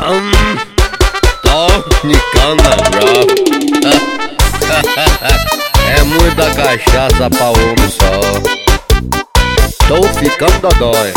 Tonicana brava. É muita cachaça pra homem só. Tô ficando dodói.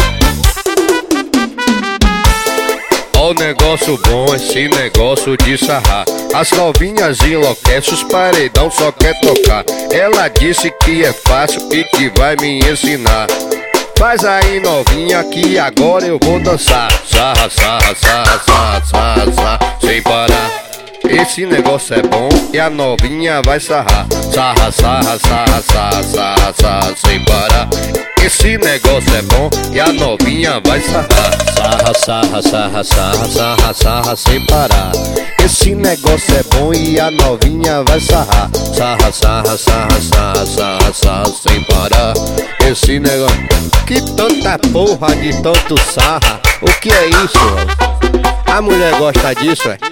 Ó, negócio bom esse negócio de sarrar. As novinhas enlouquecem, os paredão só quer tocar. Ela disse que é fácil e que vai me ensinar. Faz aí novinha que agora eu vou dançar. Sarra, sarra, sarra, sarra, sarra, sarra, sem parar. Esse negócio é bom e a novinha vai sarrar. Sarra, sarra, sarra, sarra, sarra, sarra, sem parar. Esse negócio é bom e a novinha vai sarrar. Sarra, sarra, sarra, sarra, sarra, sarra, sem parar. Esse negócio é bom e a novinha vai sarrar. Sarra, sarra, sarra, sarra, sarra, sarra, sem parar. Esse negócio... Que tanta porra de tanto sarra. O que é isso? A mulher gosta disso, é?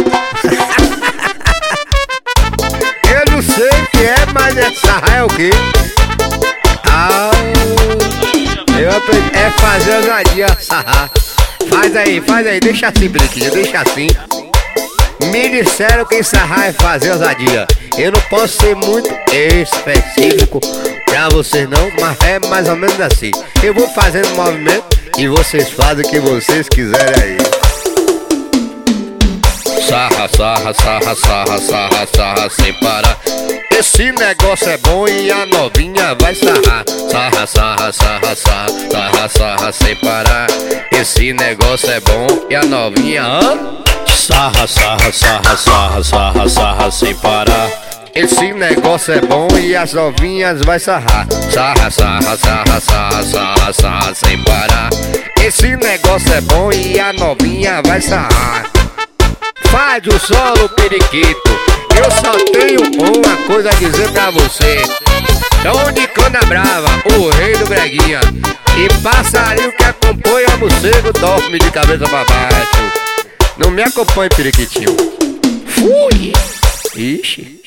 Eu não sei o que é, mas é sarrar é o quê? Ah, eu aprendi, é fazer ousadia, sarrar. Faz aí, deixa assim, Briquinho, deixa assim. Me disseram que sarrar é fazer ousadia. Eu não posso ser muito específico pra vocês não, mas é mais ou menos assim. Eu vou fazendo movimento e vocês fazem o que vocês quiserem aí. Sarra, sarra, sarra, sarra, sarra, sarra, sem parar. Esse negócio é bom e a novinha vai sarrar. Sarra, sarra, sarra, sarra, sarra, sarra, sem parar. Esse negócio é bom e a novinha... Sarra, sarra, sarra, sarra, sarra, sarra, sem parar. Esse negócio é bom e as novinhas vai sarrar. Sarra, sarra, sarra, sarra, sarra, sarra, sem parar. Esse negócio é bom e a novinha vai sarrar. Faz o solo, periquito. Eu só tenho uma coisa a dizer pra você. Tonicana brava, o rei do breguinha. E passarinho que acompanha morcego dorme de cabeça pra baixo. Não me acompanhe, periquitinho. Fui! Ixi.